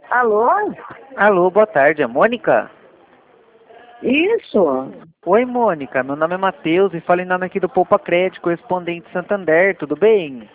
Alô? Alô, boa tarde, é Mônica? Isso. Oi, Mônica, meu nome é Matheus e falo em nome aqui do Poupa Crédito, correspondente Santander, tudo bem?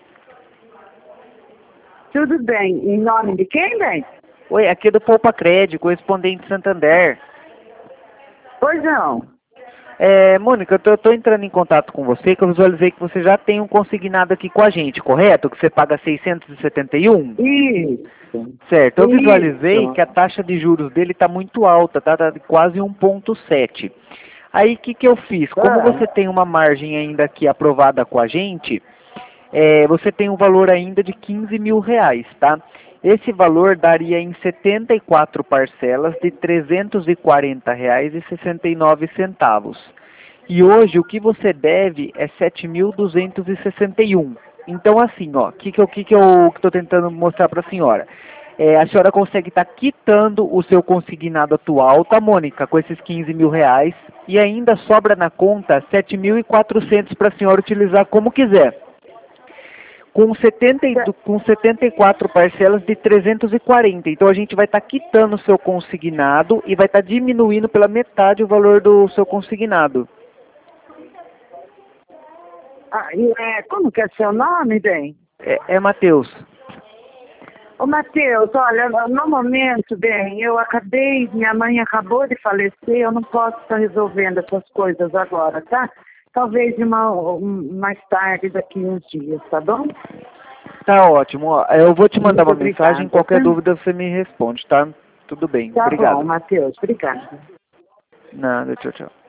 Tudo bem. Em nome de quem, bem? Oi, aqui é do Poupa Crédito, correspondente Santander. Pois não. Mônica, eu tô entrando em contato com você, que eu visualizei que você já tem um consignado aqui com a gente, correto? Que você paga 671? Isso. Certo, eu visualizei Isso. que a taxa de juros dele está muito alta, tá de quase 1,7. Aí o que eu fiz? Como Ah, você tem uma margem ainda aqui aprovada com a gente, você tem um valor ainda de 15 mil reais, tá? Esse valor daria em 74 parcelas de R$ 340,69. E hoje o que você deve é 7.261. Então assim, ó, o que eu estou tentando mostrar para a senhora? A senhora consegue estar quitando o seu consignado atual, tá, Mônica, com esses 15 mil reais, e ainda sobra na conta 7.400 para a senhora utilizar como quiser. Com 74 parcelas de 340. Então a gente vai estar quitando o seu consignado e vai estar diminuindo pela metade o valor do seu consignado. como que é seu nome, bem? É Matheus. Ô, Matheus, olha, no momento, bem, minha mãe acabou de falecer, eu não posso estar resolvendo essas coisas agora, tá? Talvez mais tarde, daqui uns dias, tá bom? Tá ótimo. Ó, eu vou te mandar Muito uma mensagem, obrigada, qualquer tá? dúvida você me responde, tá? Tudo bem. Tá bom, Obrigado. Matheus, obrigada. Nada, tchau, tchau.